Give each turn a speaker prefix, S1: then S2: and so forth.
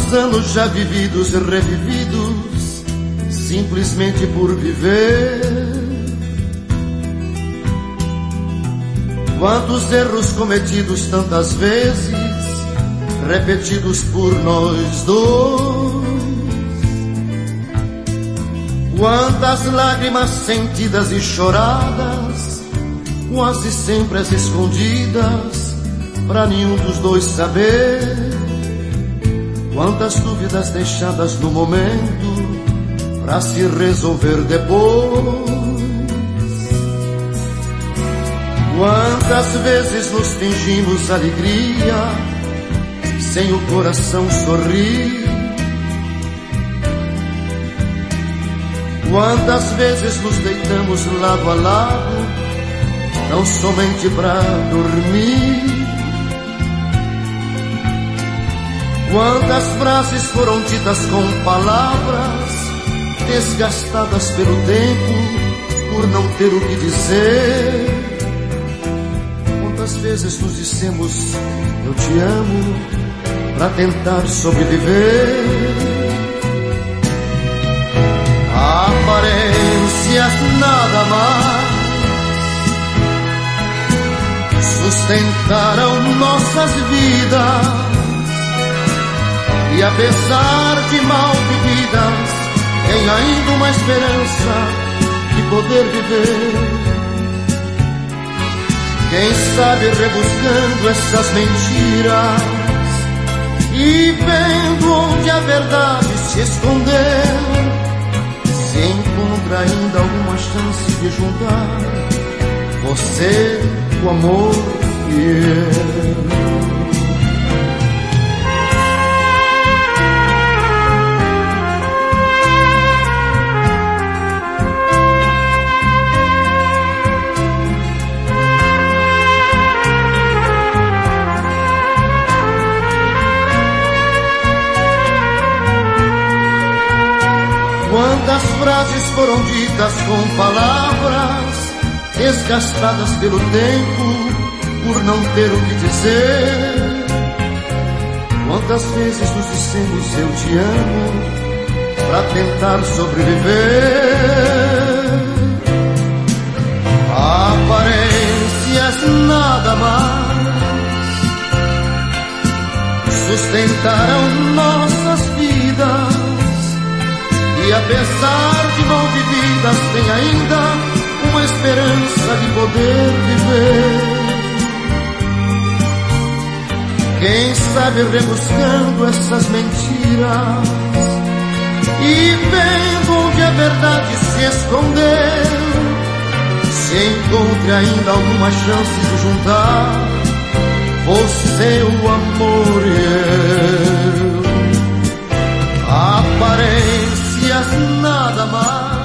S1: Quantos anos já vividos e revividos, simplesmente por viver. Quantos erros cometidos tantas vezes, repetidos por nós dois. Quantas lágrimas sentidas e choradas, quase sempre as escondidas, pra nenhum dos dois saber. Quantas dúvidas deixadas no momento, pra se resolver depois. Quantas vezes nos fingimos alegria, sem o coração sorrir. Quantas vezes nos deitamos lado a lado, tão somente pra dormir. Quantas frases foram ditas com palavras, desgastadas pelo tempo, por não ter o que dizer. Quantas vezes nos dissemos eu te amo, pra tentar sobreviver. Aparências nada mais sustentaram nossas vidas. E apesar de mal vividas, tem ainda uma esperança de poder viver. Quem sabe rebuscando essas mentiras e vendo onde a verdade se escondeu, se encontra ainda alguma chance de juntar você, o amor e eu. Quantas frases foram ditas com palavras, desgastadas pelo tempo, por não ter o que dizer. Quantas vezes nos dissemos eu te amo, pra tentar sobreviver. Aparências nada mais sustentaram nossas vidas. E apesar de mal vividas, tem ainda uma esperança de poder viver. Quem sabe rebuscando essas mentiras e vendo onde a verdade se escondeu, se encontre ainda alguma chance de juntar você, o amor e eu. Aparências nada mais